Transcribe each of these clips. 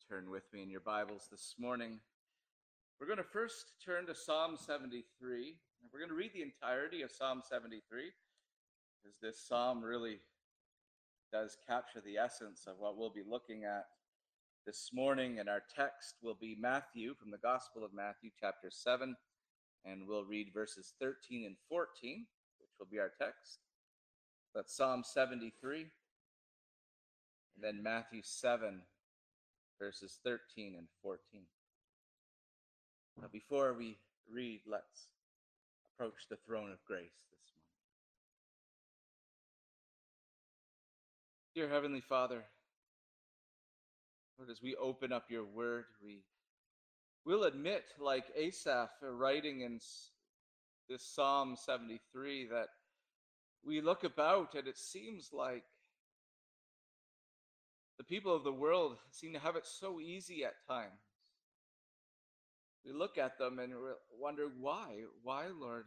turn with me in your Bibles this morning. We're going to first turn to Psalm 73. And we're going to read the entirety of Psalm 73, because this psalm really does capture the essence of what we'll be looking at this morning. And our text will be Matthew, from the Gospel of Matthew, chapter 7. And we'll read verses 13 and 14, which will be our text. That's Psalm 73, and then Matthew 7, verses 13 and 14. Now, before we read, let's approach the throne of grace this morning. Dear Heavenly Father, Lord, as we open up your word, we will admit, like Asaph writing in this Psalm 73, that we look about and it seems like the people of the world seem to have it so easy at times. We look at them and wonder why. Why, Lord,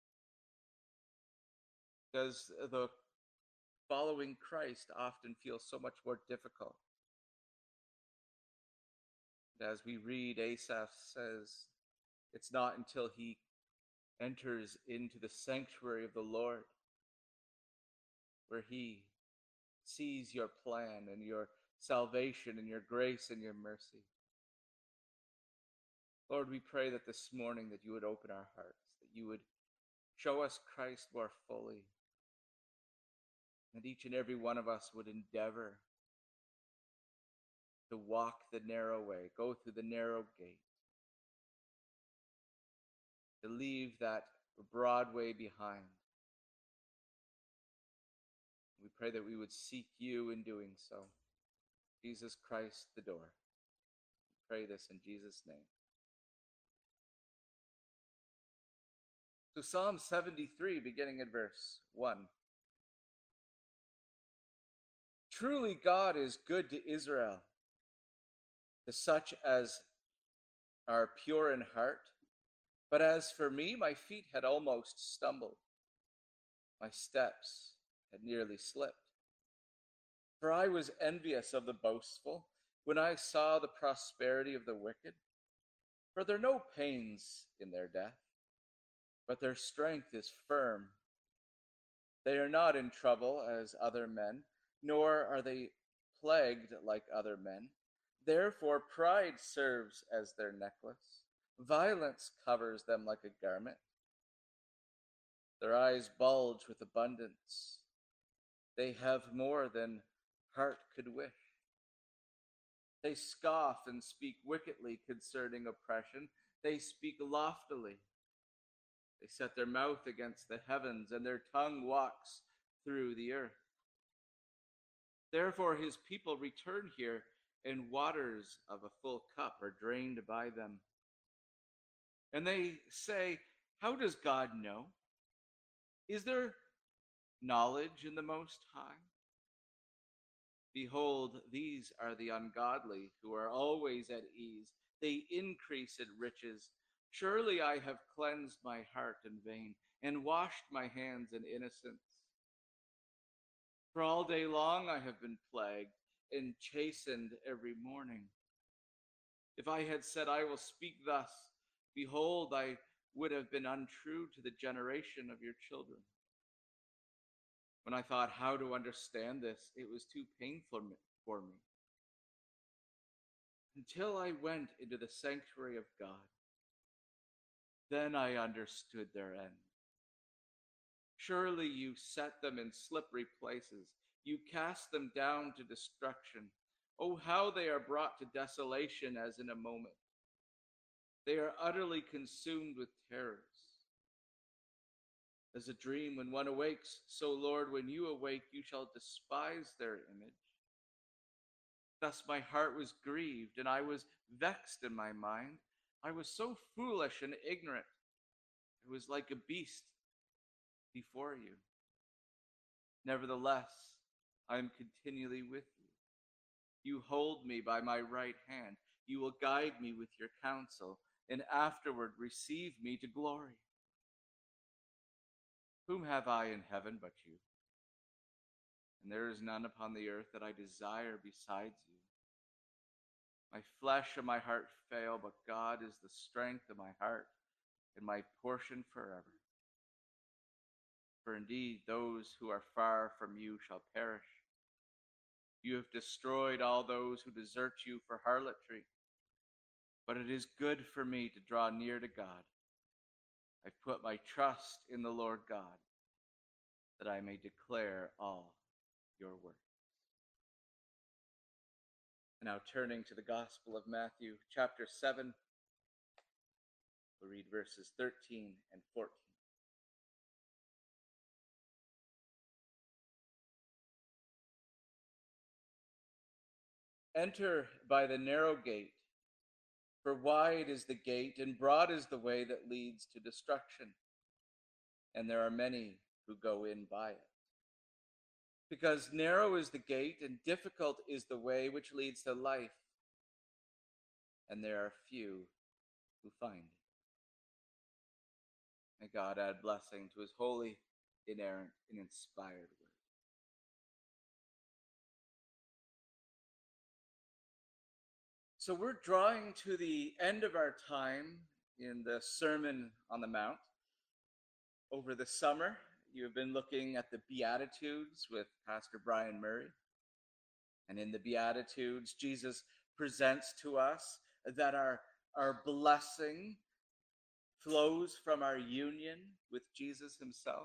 does the following Christ often feel so much more difficult? As we read, Asaph says, it's not until he enters into the sanctuary of the Lord where he sees your plan and your salvation and your grace and your mercy. Lord, we pray that this morning that you would open our hearts, that you would show us Christ more fully, that each and every one of us would endeavor to walk the narrow way, go through the narrow gate, to leave that broad way behind. We pray that we would seek you in doing so. Jesus Christ, the door. We pray this in Jesus' name. So Psalm 73, beginning at verse 1. Truly God is good to Israel, to such as are pure in heart. But as for me, my feet had almost stumbled. My steps had nearly slipped. For I was envious of the boastful when I saw the prosperity of the wicked. For there are no pains in their death, but their strength is firm. They are not in trouble as other men, nor are they plagued like other men. Therefore pride serves as their necklace. Violence covers them like a garment. Their eyes bulge with abundance. They have more than heart could wish. They scoff and speak wickedly concerning oppression. They speak loftily. They set their mouth against the heavens, and their tongue walks through the earth. Therefore his people return here, and waters of a full cup are drained by them. And they say, how does God know? Is there knowledge in the Most High? Behold, these are the ungodly who are always at ease. They increase in riches. Surely I have cleansed my heart in vain and washed my hands in innocence. For all day long I have been plagued and chastened every morning. If I had said, I will speak thus, behold, I would have been untrue to the generation of your children. When I thought how to understand this, it was too painful for me. Until I went into the sanctuary of God, then I understood their end. Surely you set them in slippery places. You cast them down to destruction. Oh, how they are brought to desolation as in a moment. They are utterly consumed with terrors. As a dream when one awakes, so, Lord, when you awake, you shall despise their image. Thus my heart was grieved, and I was vexed in my mind. I was so foolish and ignorant. I was like a beast before you. Nevertheless, I am continually with you. You hold me by my right hand. You will guide me with your counsel, and afterward receive me to glory. Whom have I in heaven but you? And there is none upon the earth that I desire besides you. My flesh and my heart fail, but God is the strength of my heart and my portion forever. For indeed, those who are far from you shall perish. You have destroyed all those who desert you for harlotry. But it is good for me to draw near to God. I've put my trust in the Lord God, that I may declare all your works. And now turning to the Gospel of Matthew, chapter 7, we'll read verses 13 and 14. Enter by the narrow gate, for wide is the gate and broad is the way that leads to destruction, and there are many who go in by it. Because narrow is the gate and difficult is the way which leads to life, and there are few who find it. May God add blessing to his holy, inerrant, and inspired word. So we're drawing to the end of our time in the Sermon on the Mount. Over the summer, you have been looking at the Beatitudes with Pastor Brian Murray. And in the Beatitudes, Jesus presents to us that our blessing flows from our union with Jesus himself.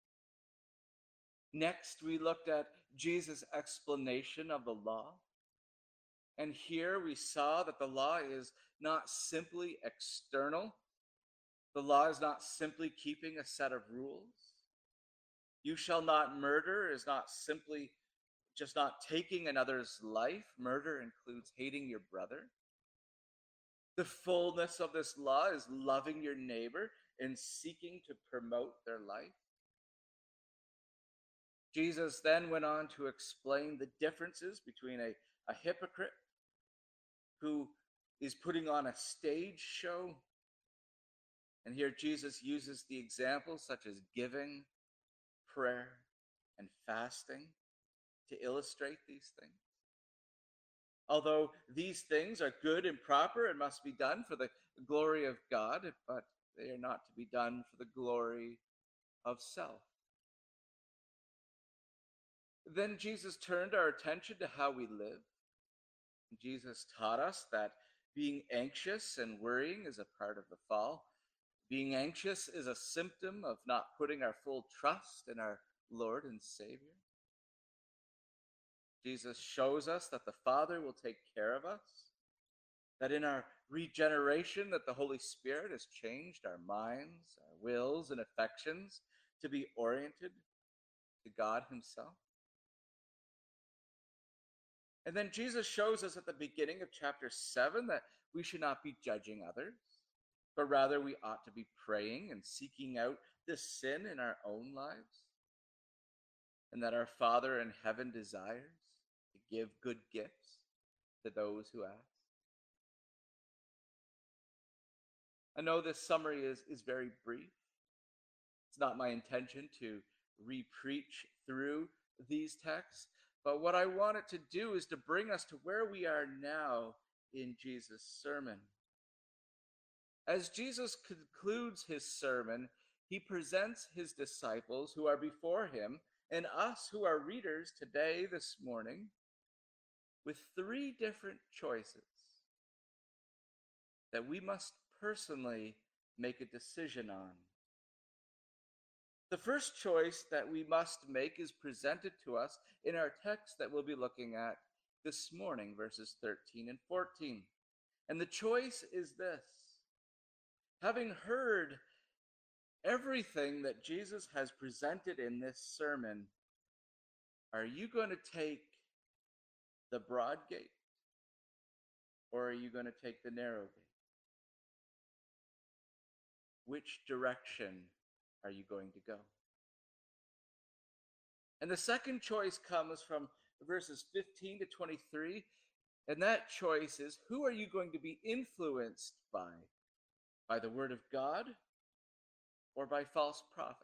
Next, we looked at Jesus' explanation of the law. And here we saw that the law is not simply external. The law is not simply keeping a set of rules. You shall not murder is not simply just not taking another's life. Murder includes hating your brother. The fullness of this law is loving your neighbor and seeking to promote their life. Jesus then went on to explain the differences between a hypocrite who is putting on a stage show. And here Jesus uses the examples such as giving, prayer, and fasting to illustrate these things. Although these things are good and proper and must be done for the glory of God, but they are not to be done for the glory of self. Then Jesus turned our attention to how we live. Jesus taught us that being anxious and worrying is a part of the fall. Being anxious is a symptom of not putting our full trust in our Lord and Savior. Jesus shows us that the Father will take care of us, that in our regeneration that the Holy Spirit has changed our minds, our wills, and affections to be oriented to God himself. And then Jesus shows us at the beginning of chapter 7 that we should not be judging others, but rather we ought to be praying and seeking out the sin in our own lives, and that our Father in heaven desires to give good gifts to those who ask. I know this summary is very brief. It's not my intention to re-preach through these texts, but what I want it to do is to bring us to where we are now in Jesus' sermon. As Jesus concludes his sermon, he presents his disciples who are before him and us who are readers today, this morning, with three different choices that we must personally make a decision on. The first choice that we must make is presented to us in our text that we'll be looking at this morning, verses 13 and 14. And the choice is this: having heard everything that Jesus has presented in this sermon, are you going to take the broad gate, or are you going to take the narrow gate? Which direction are you going to go? And the second choice comes from verses 15 to 23, and that choice is, who are you going to be influenced by? By the word of God or by false prophets?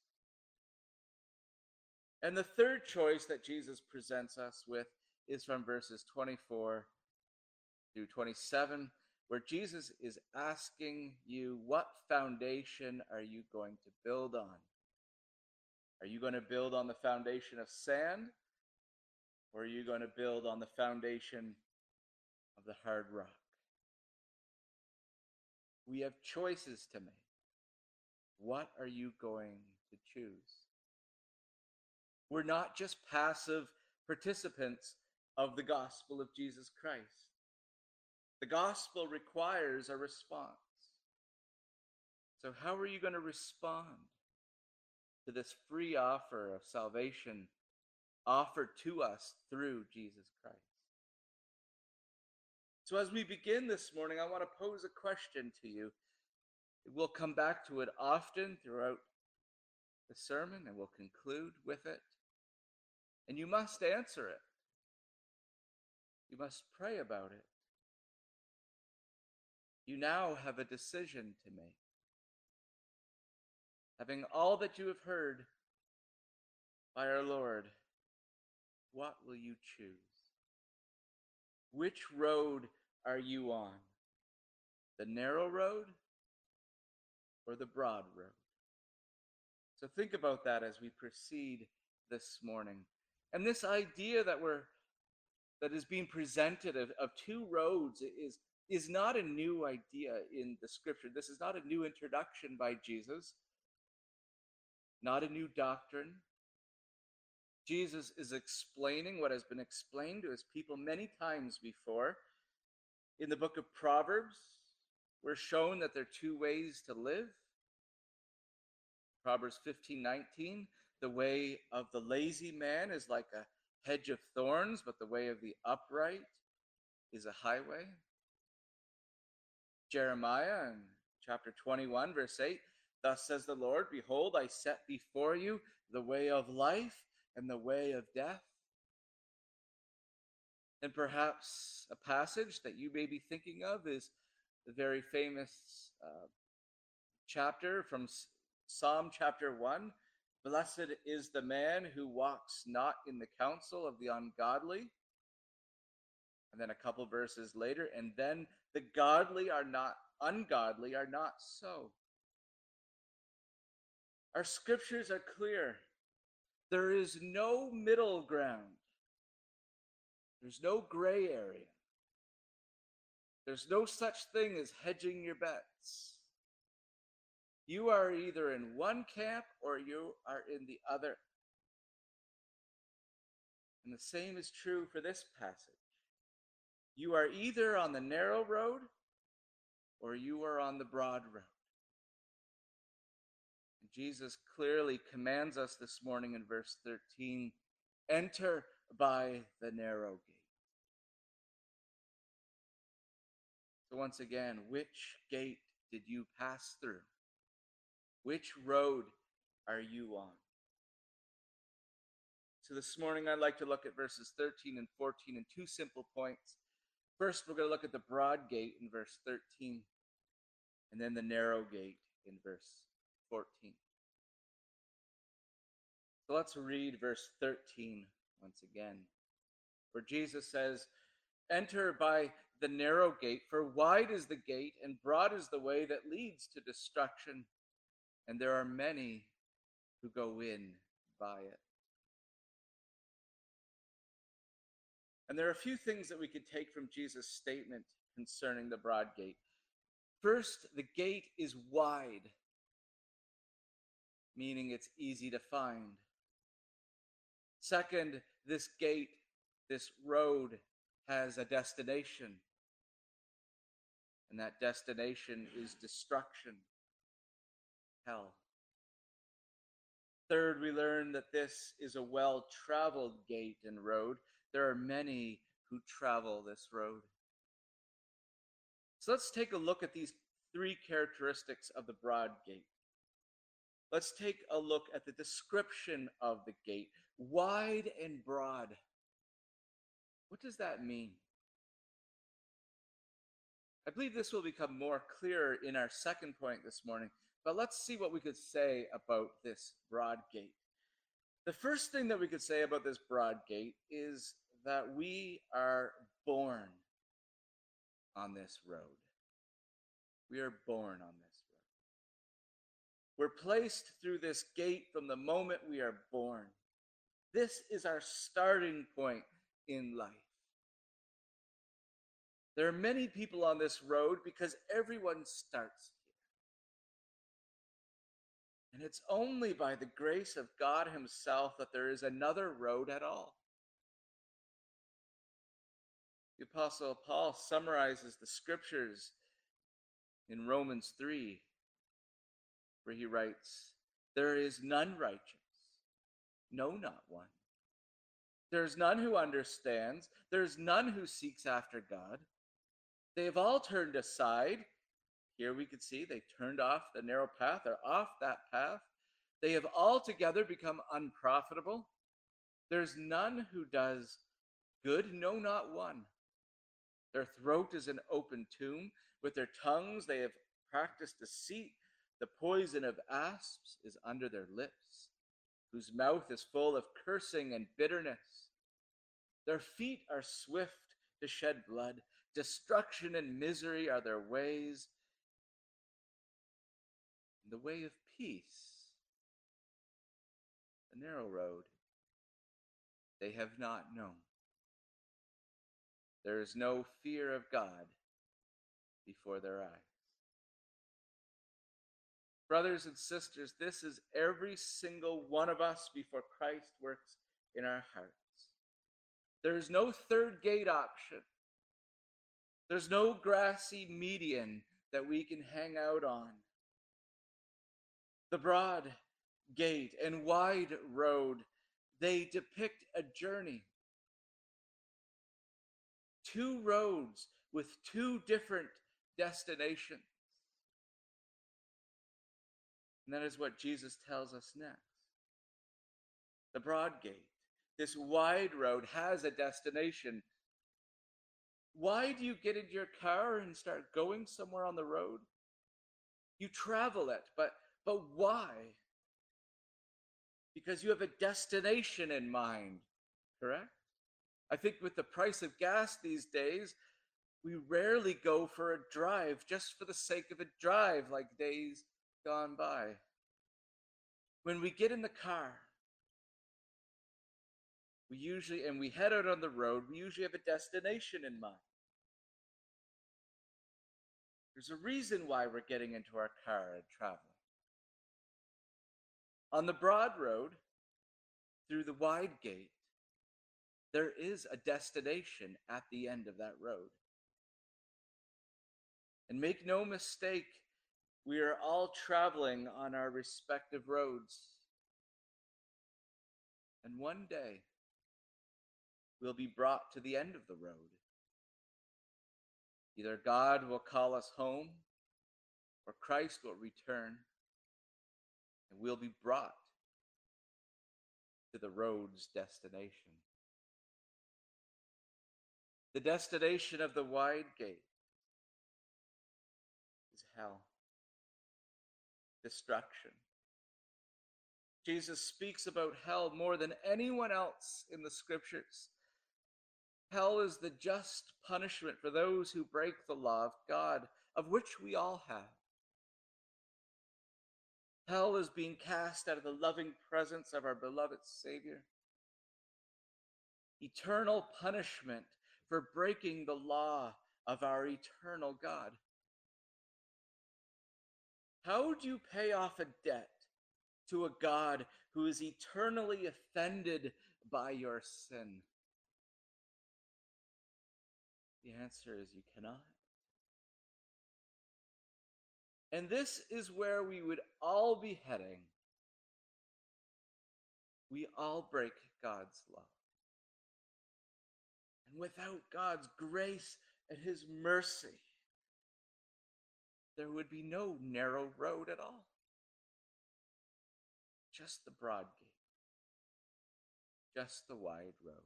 And the third choice that Jesus presents us with is from verses 24 through 27, where Jesus is asking you, what foundation are you going to build on? Are you going to build on the foundation of sand, or are you going to build on the foundation of the hard rock? We have choices to make. What are you going to choose? We're not just passive participants of the gospel of Jesus Christ. The gospel requires a response. So how are you going to respond to this free offer of salvation offered to us through Jesus Christ? So as we begin this morning, I want to pose a question to you. We'll come back to it often throughout the sermon, and we'll conclude with it. And you must answer it. You must pray about it. You now have a decision to make. Having all that you have heard by our Lord, what will you choose? Which road are you on? The narrow road or the broad road? So think about that as we proceed this morning. And this idea that is being presented of two roads is not a new idea in the scripture. This is not a new introduction by Jesus, not a new doctrine. Jesus is explaining what has been explained to his people many times before. In the book of Proverbs, we're shown that there are two ways to live. Proverbs 15:19, the way of the lazy man is like a hedge of thorns, but the way of the upright is a highway. Jeremiah in chapter 21, verse 8, thus says the Lord, behold, I set before you the way of life and the way of death. And perhaps a passage that you may be thinking of is the very famous chapter from Psalm chapter 1. Blessed is the man who walks not in the counsel of the ungodly. And then a couple verses later, and then the ungodly are not so. Our scriptures are clear. There is no middle ground. There's no gray area. There's no such thing as hedging your bets. You are either in one camp or you are in the other. And the same is true for this passage. You are either on the narrow road or you are on the broad road. And Jesus clearly commands us this morning in verse 13, enter by the narrow gate. So once again, which gate did you pass through? Which road are you on? So this morning I'd like to look at verses 13 and 14 in two simple points. First, we're going to look at the broad gate in verse 13, and then the narrow gate in verse 14. So let's read verse 13 once again, where Jesus says, enter by the narrow gate, for wide is the gate and broad is the way that leads to destruction, and there are many who go in by it. And there are a few things that we could take from Jesus' statement concerning the broad gate. First, the gate is wide, meaning it's easy to find. Second, this gate, this road, has a destination. And that destination is destruction, hell. Third, we learn that this is a well-traveled gate and road. There are many who travel this road. So let's take a look at these three characteristics of the broad gate. Let's take a look at the description of the gate. Wide and broad. What does that mean? I believe this will become more clear in our second point this morning, but let's see what we could say about this broad gate. The first thing that we could say about this broad gate is that we are born on this road. We are born on this road. We're placed through this gate from the moment we are born. This is our starting point in life. There are many people on this road because everyone starts here. And it's only by the grace of God himself that there is another road at all. The Apostle Paul summarizes the scriptures in Romans 3, where he writes, "There is none righteous, no, not one. There is none who understands. There is none who seeks after God. They have all turned aside." Here we can see they turned off the narrow path. They're off that path. "They have altogether become unprofitable. There's none who does good, no, not one. Their throat is an open tomb. With their tongues they have practiced deceit. The poison of asps is under their lips, whose mouth is full of cursing and bitterness. Their feet are swift to shed blood. Destruction and misery are their ways. And the way of peace, the narrow road, they have not known. There is no fear of God before their eyes." Brothers and sisters, this is every single one of us before Christ works in our hearts. There is no third gate option. There's no grassy median that we can hang out on. The broad gate and wide road, they depict a journey. Two roads with two different destinations. And that is what Jesus tells us next. The broad gate, this wide road, has a destination. Why do you get into your car and start going somewhere on the road? You travel it, but why? Because you have a destination in mind, correct? I think with the price of gas these days, we rarely go for a drive just for the sake of a drive like days gone by. When we get in the car, we head out on the road, we usually have a destination in mind. There's a reason why we're getting into our car and traveling. On the broad road, through the wide gate, there is a destination at the end of that road. And make no mistake, we are all traveling on our respective roads. And one day, we'll be brought to the end of the road. Either God will call us home, or Christ will return, and we'll be brought to the road's destination. The destination of the wide gate is hell, destruction. Jesus speaks about hell more than anyone else in the scriptures. Hell is the just punishment for those who break the law of God, of which we all have. Hell is being cast out of the loving presence of our beloved Savior. Eternal punishment for breaking the law of our eternal God. How do you pay off a debt to a God who is eternally offended by your sin? The answer is you cannot. And this is where we would all be heading. We all break God's law. And without God's grace and his mercy, there would be no narrow road at all. Just the broad gate. Just the wide road.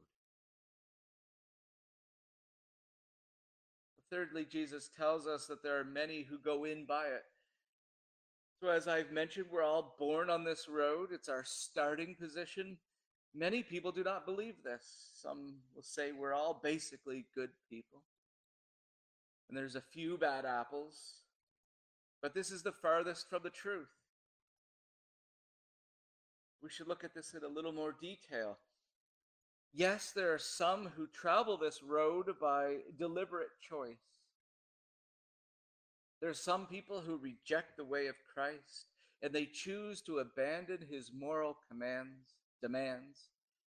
Thirdly, Jesus tells us that there are many who go in by it. So as I've mentioned, we're all born on this road. It's our starting position. Many people do not believe this. Some will say we're all basically good people. and there's a few bad apples, but this is the farthest from the truth. We should look at this in a little more detail. Yes, there are some who travel this road by deliberate choice. There are some people who reject the way of Christ, and they choose to abandon his moral demands.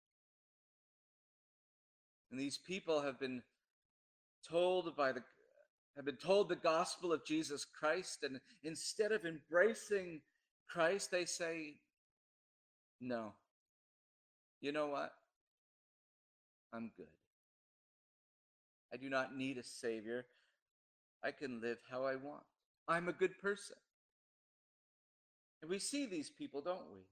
And these people have been told the gospel of Jesus Christ, and instead of embracing Christ, they say, no, you know what? I'm good. I do not need a savior. I can live how I want. I'm a good person. And we see these people, don't we?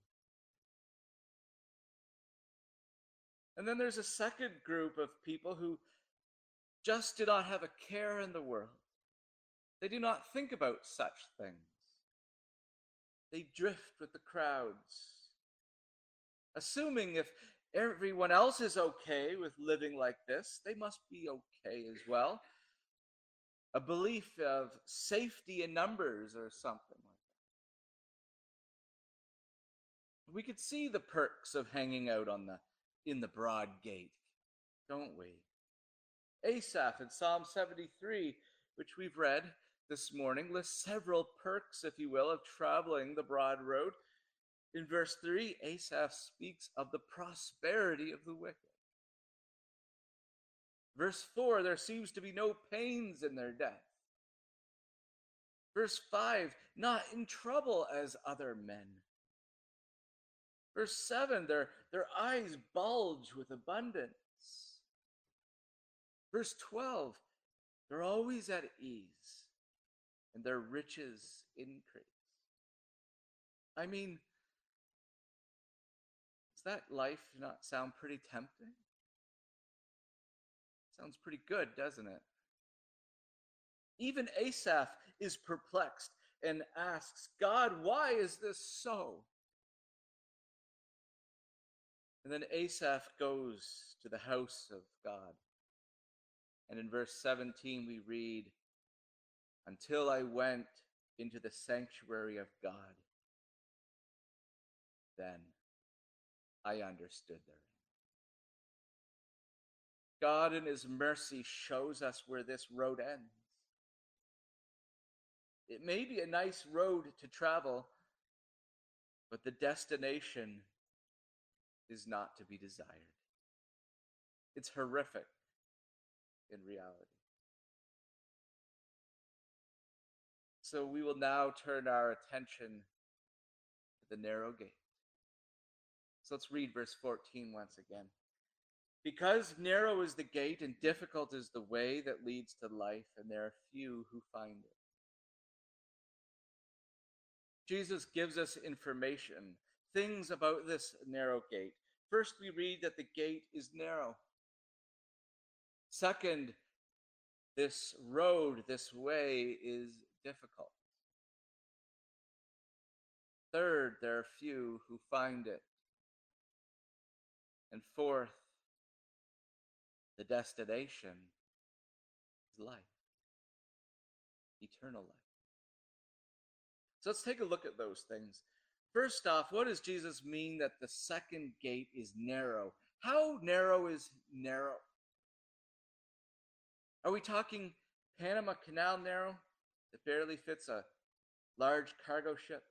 And then there's a second group of people who just do not have a care in the world. They do not think about such things. They drift with the crowds, assuming if everyone else is okay with living like this, they must be okay as well. A belief of safety in numbers or something like that. We could see the perks of hanging out in the broad gate, don't we? Asaph in Psalm 73, which we've read this morning, lists several perks, if you will, of traveling the broad road. In verse 3, Asaph speaks of the prosperity of the wicked. Verse 4, there seems to be no pains in their death. Verse 5, not in trouble as other men. Verse 7, their eyes bulge with abundance. Verse 12, they're always at ease, and their riches increase. I mean, does that life not sound pretty tempting? Sounds pretty good, doesn't it? Even Asaph is perplexed and asks, God, why is this so? And then Asaph goes to the house of God. And in verse 17 we read, until I went into the sanctuary of God, then I understood their end. God in his mercy shows us where this road ends. It may be a nice road to travel, but the destination is not to be desired. It's horrific in reality. So we will now turn our attention to the narrow gate. So let's read verse 14 once again. Because narrow is the gate and difficult is the way that leads to life, and there are few who find it. Jesus gives us information, things about this narrow gate. First, we read that the gate is narrow. Second, this road, this way is difficult. Third, there are few who find it. And fourth, the destination is life, eternal life. So let's take a look at those things. First off, what does Jesus mean that the second gate is narrow? How narrow is narrow? Are we talking Panama Canal narrow that barely fits a large cargo ship?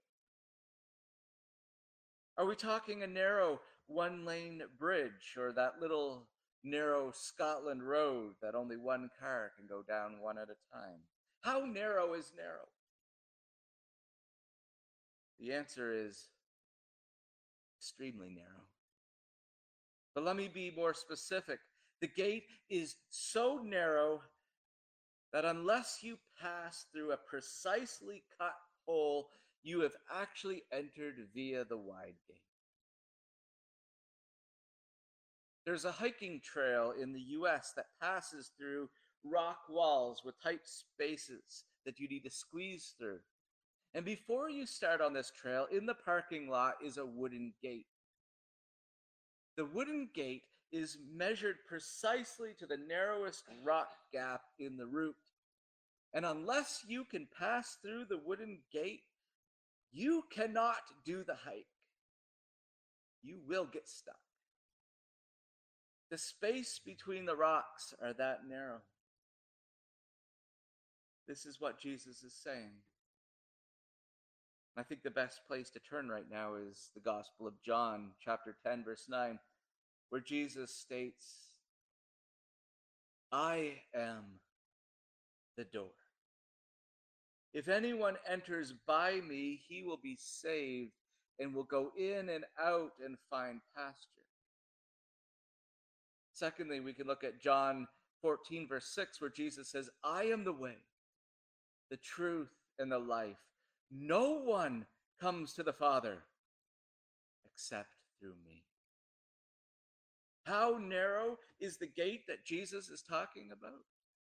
Are we talking a narrow one-lane bridge, or that little narrow Scotland road that only one car can go down one at a time? How narrow is narrow? The answer is extremely narrow. But let me be more specific. The gate is so narrow that unless you pass through a precisely cut hole, you have actually entered via the wide gate. There's a hiking trail in the US that passes through rock walls with tight spaces that you need to squeeze through. And before you start on this trail, in the parking lot is a wooden gate. The wooden gate is measured precisely to the narrowest rock gap in the route. And unless you can pass through the wooden gate, you cannot do the hike. You will get stuck. The space between the rocks are that narrow. This is what Jesus is saying. I think the best place to turn right now is the Gospel of John, chapter 10, verse 9, where Jesus states, I am the door. If anyone enters by me, he will be saved and will go in and out and find pasture. Secondly, we can look at John 14, verse 6, where Jesus says, I am the way, the truth, and the life. No one comes to the Father except through me. How narrow is the gate that Jesus is talking about?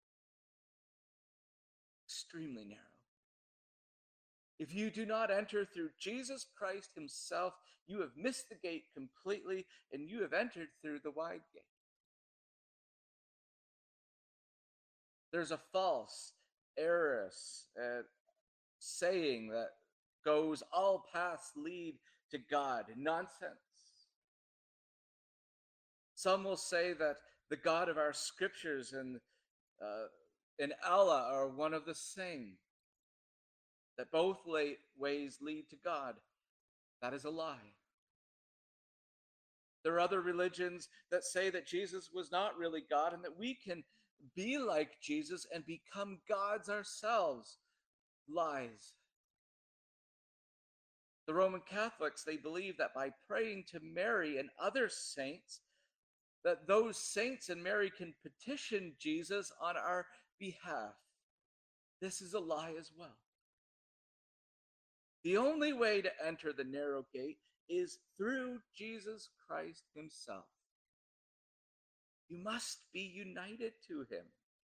Extremely narrow. If you do not enter through Jesus Christ himself, you have missed the gate completely, and you have entered through the wide gate. There's a false, errorous saying that goes, all paths lead to God. Nonsense. Some will say that the God of our scriptures and Allah are one of the same, that both ways lead to God. That is a lie. There are other religions that say that Jesus was not really God and that we can be like Jesus and become gods ourselves. Lies. The Roman Catholics, they believe that by praying to Mary and other saints, that those saints and Mary can petition Jesus on our behalf. This is a lie as well. The only way to enter the narrow gate is through Jesus Christ himself. You must be united to him.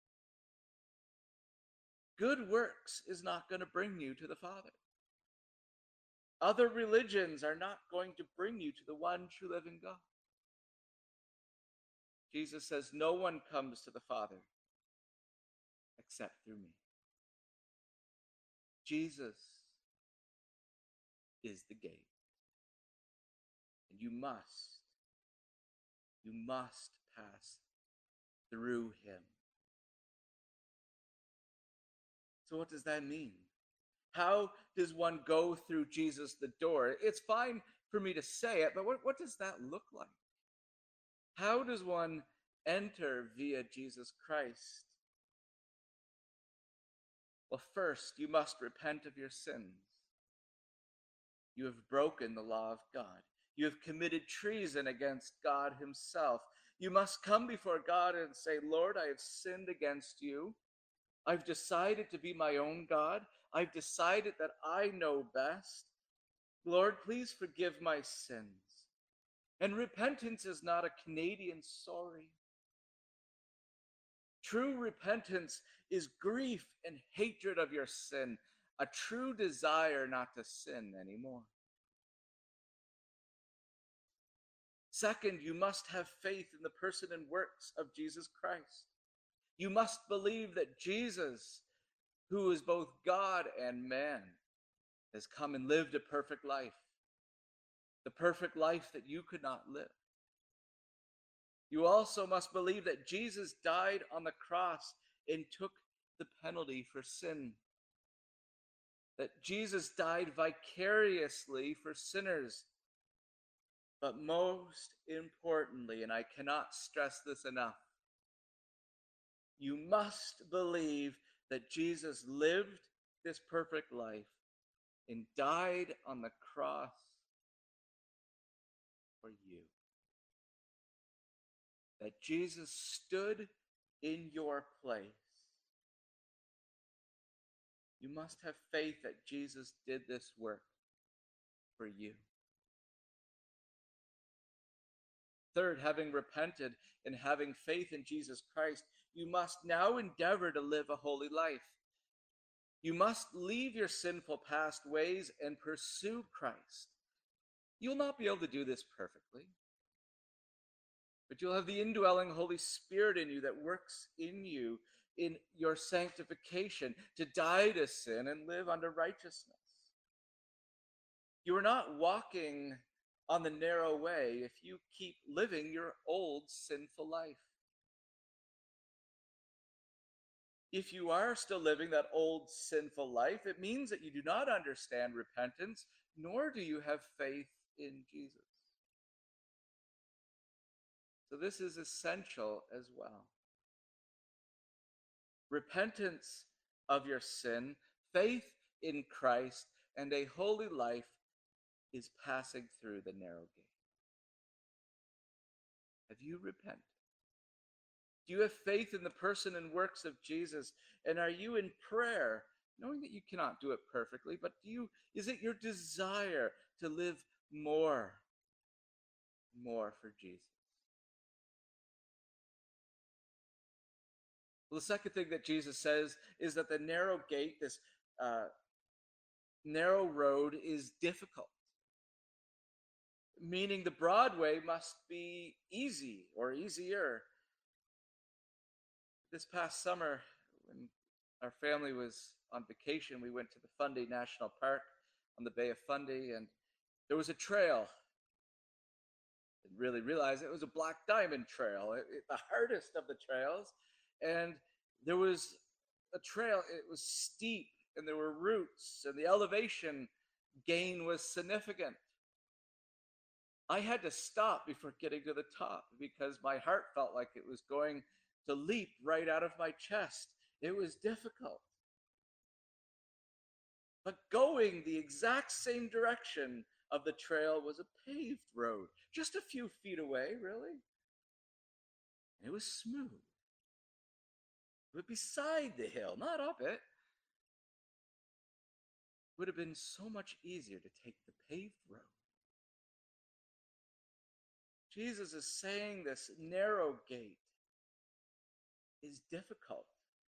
Good works is not going to bring you to the Father. Other religions are not going to bring you to the one true living God. Jesus says, no one comes to the Father except through me. Jesus is the gate. And you must pass through him. So what does that mean? How does one go through Jesus the door? It's fine for me to say it, but what does that look like? How does one enter via Jesus Christ? Well, first, you must repent of your sins. You have broken the law of God. You have committed treason against God himself. You must come before God and say, Lord, I have sinned against you. I've decided to be my own God. I've decided that I know best. Lord, please forgive my sins. And repentance is not a Canadian sorry. True repentance is grief and hatred of your sin, a true desire not to sin anymore. Second, you must have faith in the person and works of Jesus Christ. You must believe that Jesus, who is both God and man, has come and lived a perfect life, the perfect life that you could not live. You also must believe that Jesus died on the cross and took the penalty for sin, that Jesus died vicariously for sinners. But most importantly, and I cannot stress this enough, you must believe that Jesus lived this perfect life and died on the cross for you. That Jesus stood in your place. You must have faith that Jesus did this work for you. Third, having repented and having faith in Jesus Christ, you must now endeavor to live a holy life. You must leave your sinful past ways and pursue Christ. You'll not be able to do this perfectly, but you'll have the indwelling Holy Spirit in you that works in you in your sanctification, to die to sin and live under righteousness. You are not walking on the narrow way if you keep living your old sinful life. If you are still living that old sinful life, it means that you do not understand repentance, nor do you have faith in Jesus. So this is essential as well. Repentance of your sin, faith in Christ, and a holy life is passing through the narrow gate. Have you repented? Do you have faith in the person and works of Jesus? And are you in prayer, knowing that you cannot do it perfectly, but is it your desire to live more for Jesus? Well, the second thing that Jesus says is that the narrow gate, this narrow road, is difficult, meaning the broad way must be easy or easier. This past summer, when our family was on vacation, we went to the Fundy National Park on the Bay of Fundy, and there was a trail. Didn't really realize it was a black diamond trail, the hardest of the trails. And there was a trail, it was steep, and there were roots, and the elevation gain was significant. I had to stop before getting to the top because my heart felt like it was going to leap right out of my chest. It was difficult. But going the exact same direction of the trail was a paved road, just a few feet away, really. It was smooth. But beside the hill, not up it. It would have been so much easier to take the paved road. Jesus is saying this narrow gate is difficult.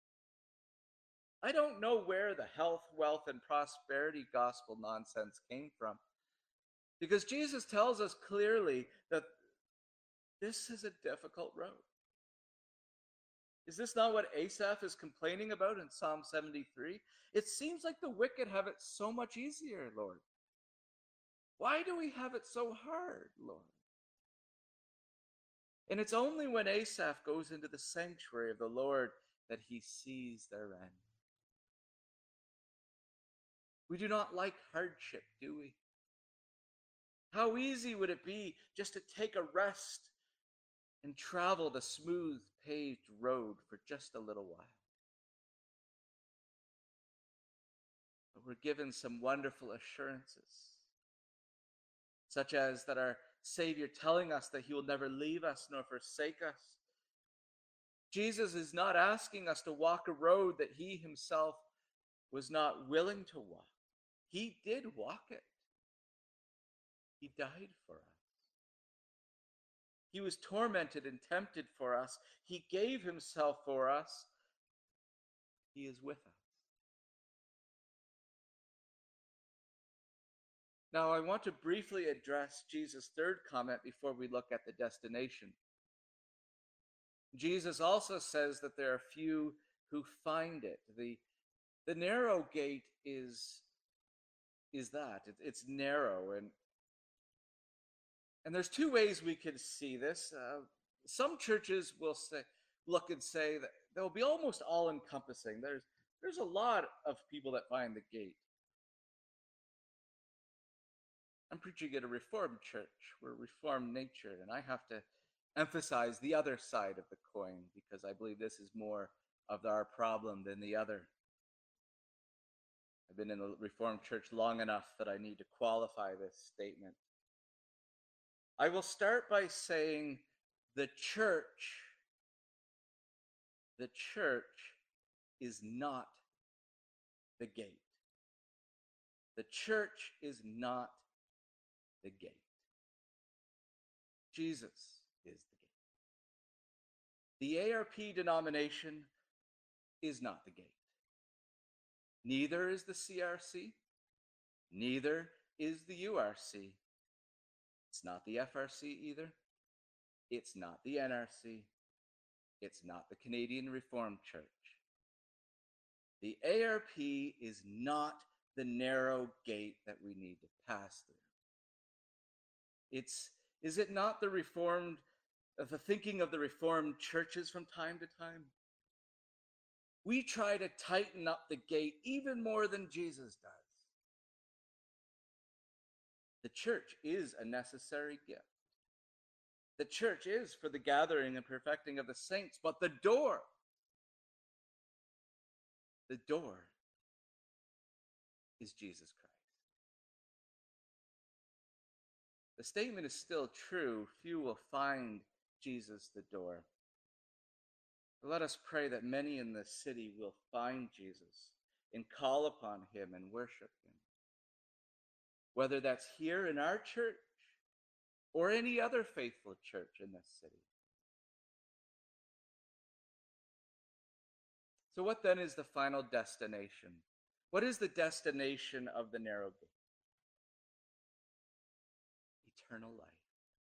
I don't know where the health, wealth, and prosperity gospel nonsense came from, because Jesus tells us clearly that this is a difficult road. Is this not what Asaph is complaining about in Psalm 73? It seems like the wicked have it so much easier, Lord. Why do we have it so hard, Lord? And it's only when Asaph goes into the sanctuary of the Lord that he sees their end. We do not like hardship, do we? How easy would it be just to take a rest and travel the smooth paved road for just a little while? But we're given some wonderful assurances, such as that our Savior telling us that he will never leave us nor forsake us. Jesus is not asking us to walk a road that he himself was not willing to walk. He did walk it. He died for us. He was tormented and tempted for us. He gave himself for us. He is with us. Now, I want to briefly address Jesus' third comment before we look at the destination. Jesus also says that there are few who find it. The narrow gate is that. It's narrow. And there's two ways we can see this. Some churches will look and say that they'll be almost all-encompassing. There's a lot of people that find the gate. I'm preaching at a Reformed church. We're Reformed natured, and I have to emphasize the other side of the coin because I believe this is more of our problem than the other. I've been in the Reformed church long enough that I need to qualify this statement. I will start by saying the church is not the gate. The church is not the gate. Jesus is the gate. The ARP denomination is not the gate. Neither is the CRC. Neither is the URC. It's not the FRC either. It's not the NRC. It's not the Canadian Reformed Church. The ARP is not the narrow gate that we need to pass through. Is it not the thinking of the Reformed churches from time to time? We try to tighten up the gate even more than Jesus does. The church is a necessary gift. The church is for the gathering and perfecting of the saints, but the door is Jesus Christ. The statement is still true. Few will find Jesus the door. But let us pray that many in this city will find Jesus and call upon him and worship him. Whether that's here in our church or any other faithful church in this city. So what then is the final destination? What is the destination of the narrow gate? Eternal life.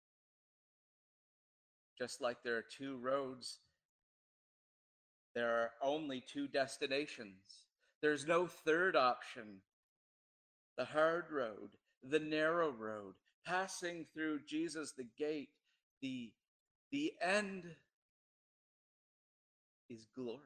Just like there are two roads, there are only two destinations. There's no third option. The hard road, the narrow road, passing through Jesus the gate, the end is glory.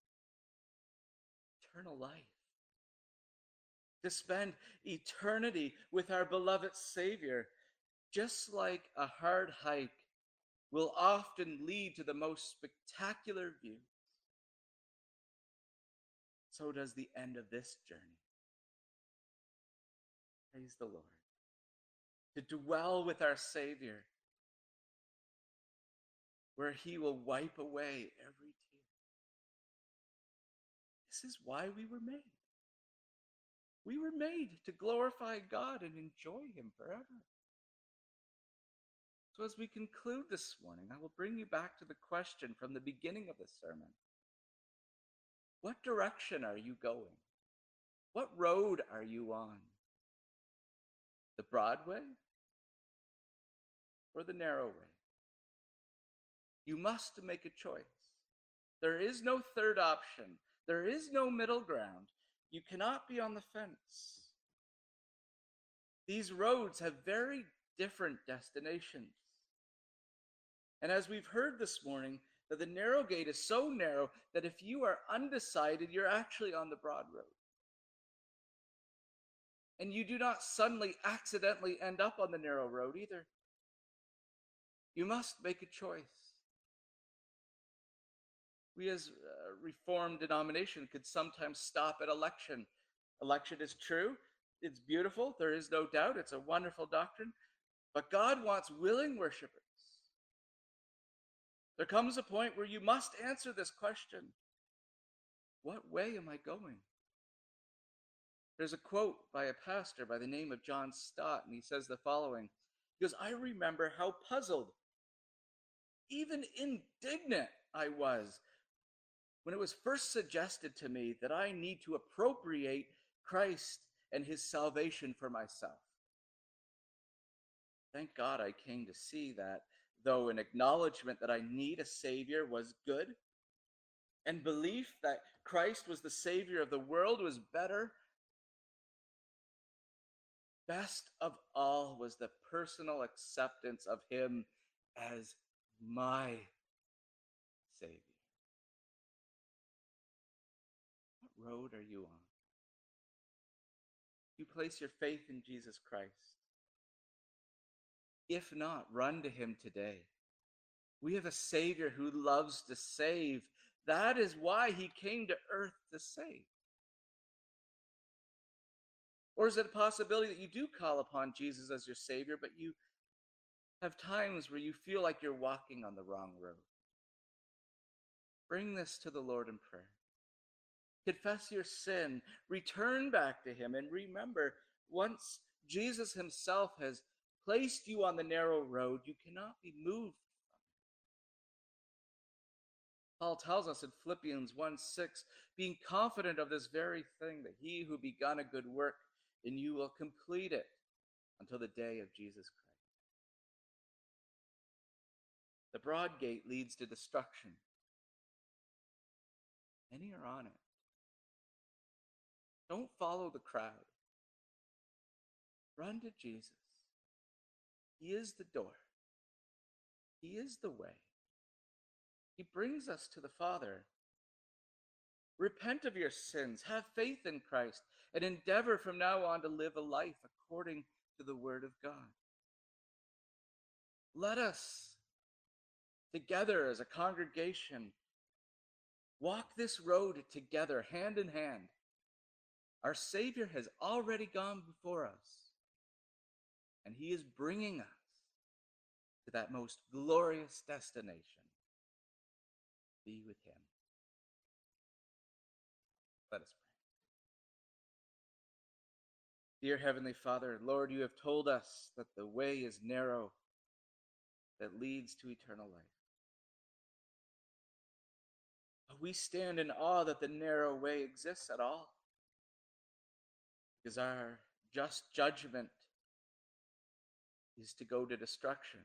Eternal life. To spend eternity with our beloved Savior, just like a hard hike will often lead to the most spectacular views, so does the end of this journey. Praise the Lord. To dwell with our Savior, where he will wipe away every tear. This is why we were made. We were made to glorify God and enjoy him forever. So as we conclude this morning, I will bring you back to the question from the beginning of the sermon. What direction are you going? What road are you on? The broad way or the narrow way? You must make a choice. There is no third option. There is no middle ground. You cannot be on the fence. These roads have very different destinations. And as we've heard this morning, that the narrow gate is so narrow that if you are undecided, you're actually on the broad road. And you do not suddenly accidentally end up on the narrow road either. You must make a choice. We as a Reformed denomination could sometimes stop at election. Election is true. It's beautiful. There is no doubt. It's a wonderful doctrine. But God wants willing worshipers. There comes a point where you must answer this question. What way am I going? There's a quote by a pastor by the name of John Stott, and he says the following. He goes, I remember how puzzled, even indignant I was when it was first suggested to me that I need to appropriate Christ and his salvation for myself. Thank God I came to see that, though an acknowledgement that I need a Savior was good, and belief that Christ was the Savior of the world was better, best of all was the personal acceptance of him as my Savior. What road are you on? You place your faith in Jesus Christ. If not, run to him today. We have a Savior who loves to save. That is why he came to earth to save. Or is it a possibility that you do call upon Jesus as your Savior, but you have times where you feel like you're walking on the wrong road? Bring this to the Lord in prayer. Confess your sin, return back to him, and remember, once Jesus himself has placed you on the narrow road, you cannot be moved. Paul tells us in Philippians 1:6, being confident of this very thing, that he who begun a good work in you will complete it until the day of Jesus Christ. The broad gate leads to destruction. Many are on it. Don't follow the crowd. Run to Jesus. He is the door. He is the way. He brings us to the Father. Repent of your sins, have faith in Christ, and endeavor from now on to live a life according to the Word of God. Let us, together as a congregation, walk this road together, hand in hand. Our Savior has already gone before us, and He is bringing us to that most glorious destination. Be with Him. Let us pray. Dear Heavenly Father, Lord, you have told us that the way is narrow that leads to eternal life. But we stand in awe that the narrow way exists at all, because our just judgment is to go to destruction.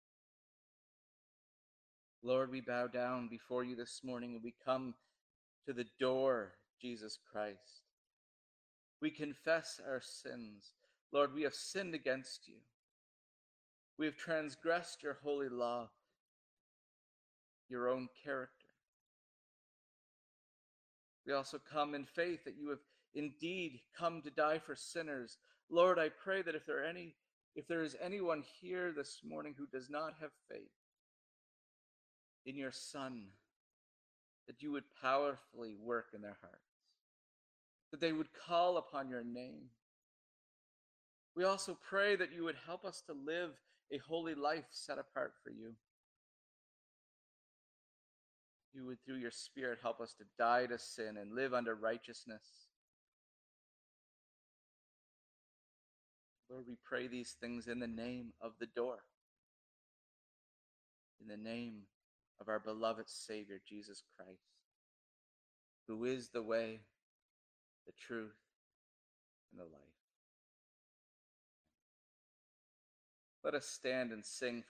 Lord, we bow down before you this morning and we come to the door, Jesus Christ. We confess our sins. Lord, we have sinned against you. We have transgressed your holy law, your own character. We also come in faith that you have indeed come to die for sinners. Lord, I pray that if there is anyone here this morning who does not have faith in your Son, that you would powerfully work in their hearts, that they would call upon your name. We also pray that you would help us to live a holy life set apart for you. You would, through your Spirit, help us to die to sin and live under righteousness. Lord, we pray these things in the name of the door, in the name of our beloved Savior, Jesus Christ, who is the way, the truth, and the life. Let us stand and sing.